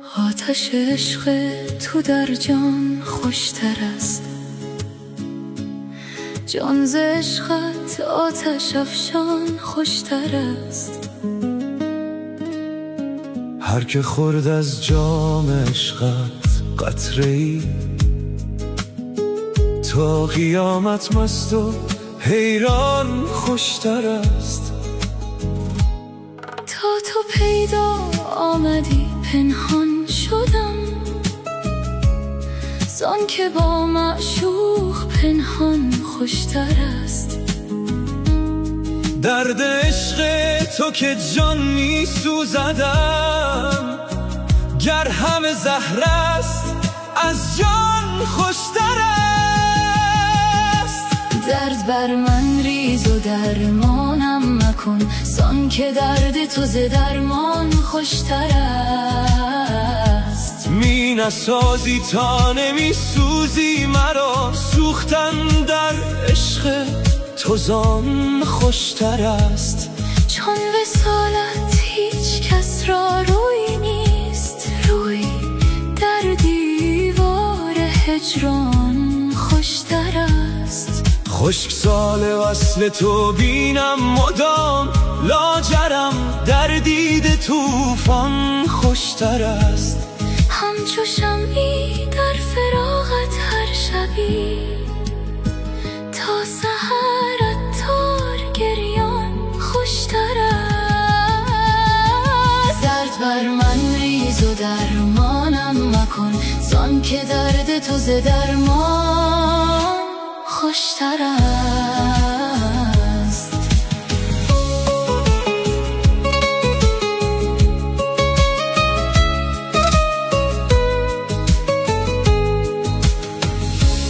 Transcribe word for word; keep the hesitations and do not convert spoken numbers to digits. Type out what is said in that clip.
آتش عشق تو در جان خوشتر است، جان ز عشقت آتش افشان خوشتر است. هر که خورد از جام عشقت قطره‌ای، تا قیامت مست و حیران خوشتر است. تا تو پیدا آمدی پنهان شدم، زان که با معشوق پنهان خوشتر است. درد عشق تو که جان می سوزدم، گر همه زهر است از جان خوشتر است. درد بر من ریز و درمانم مکن، زان که درد تو ز درمان خوشتر است. می نسازی تا نمی سوزی مرا، سوختن در عشق تو زان خوشتر است. چون وصالت هیچ کس را روی نیست، روی در دیوار هجران خوشتر است. خشک سال وصل تو بینم مدام، لاجرم در دید طوفان خوشتر است. همچو شمعی در فراقت هر شبی، تا سحر عطار گریان خوشتر است. درد بر من ریز و درمانم مکن، زان که درد تو ز درمان خوشتر است.